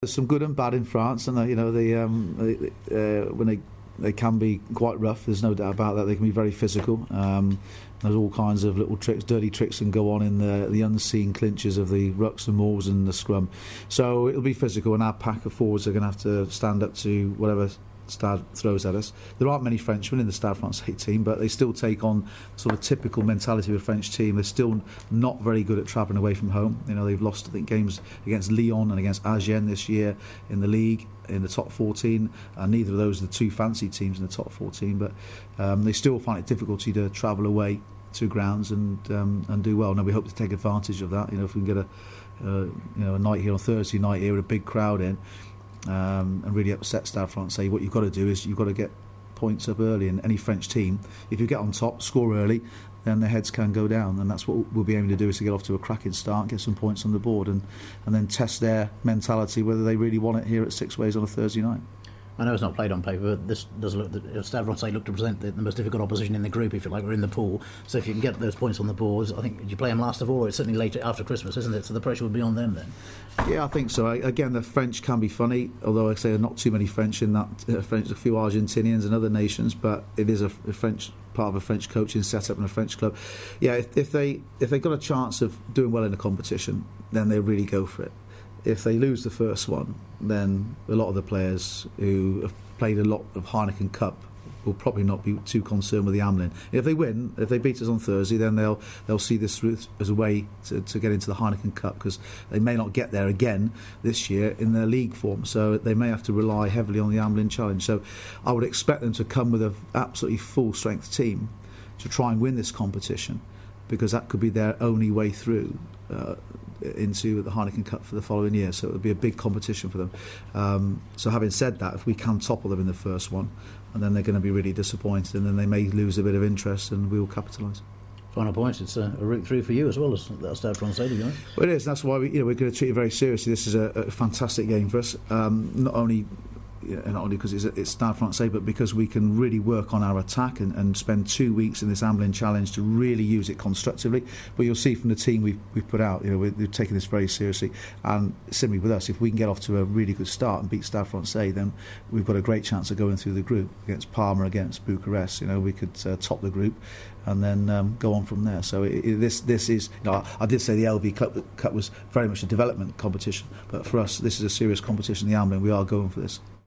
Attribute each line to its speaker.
Speaker 1: There's some good and bad in France, and when they can be quite rough. There's no doubt about that. They can be very physical. There's all kinds of little tricks, dirty tricks, can go on in the unseen clinches of the rucks and mauls and the scrum. So it'll be physical, and our pack of forwards are going to have to stand up to whatever Stade throws at us. There aren't many Frenchmen in the Stade Francais team, but they still take on sort of typical mentality of a French team. They're still not very good at travelling away from home. They've lost, I think, games against Lyon and against Agen this year in the league, in the top 14, and neither of those are the two fancy teams in the top 14, but they still find it difficulty to travel away to grounds and do well. Now we hope to take advantage of that. If we can get a night here on Thursday night here with a big crowd in, and really upset Stade Francais. What you've got to do is you've got to get points up early. And any French team, if you get on top, score early, then their heads can go down, and that's what we'll be aiming to do, is to get off to a cracking start, get some points on the board, and then test their mentality, whether they really want it here at Six Ways on a Thursday night.
Speaker 2: I know it's not played on paper, but this does look. Stade Francais look to present the most difficult opposition in the group, if you like. We're in the pool, so if you can get those points on the boards, I think, did you play them last of all, or it's certainly later after Christmas, isn't it? So the pressure would be on them then.
Speaker 1: Yeah, I think so. Again, the French can be funny, although I say there are not too many French in that. French, a few Argentinians and other nations, but it is a French part of a French coaching setup and a French club. Yeah, if they got a chance of doing well in a competition, then they really go for it. If they lose the first one, then a lot of the players who have played a lot of Heineken Cup will probably not be too concerned with the Amlin. If they win, if they beat us on Thursday, then they'll see this as a way to get into the Heineken Cup, because they may not get there again this year in their league form, so they may have to rely heavily on the Amlin Challenge. So I would expect them to come with an absolutely full strength team to try and win this competition, because that could be their only way through into the Heineken Cup for the following year. So it would be a big competition for them. So having said that, if we can topple them in the first one, and then they're going to be really disappointed, and then they may lose a bit of interest, and we will capitalise.
Speaker 2: Final point, it's a route through for you as well as that Stade Francais game.
Speaker 1: Well, it is. That's why we're going to treat it very seriously. This is a fantastic game for us. Not only because it's Stade Francais, but because we can really work on our attack and spend 2 weeks in this Amlin Challenge to really use it constructively. But you'll see from the team we've put out, we've taken this very seriously. And similarly with us, if we can get off to a really good start and beat Stade Francais, then we've got a great chance of going through the group against Parma, against Bucharest. We could top the group and then go on from there. So this is, I did say the LV Cup was very much a development competition, but for us, this is a serious competition. The Amlin, we are going for this.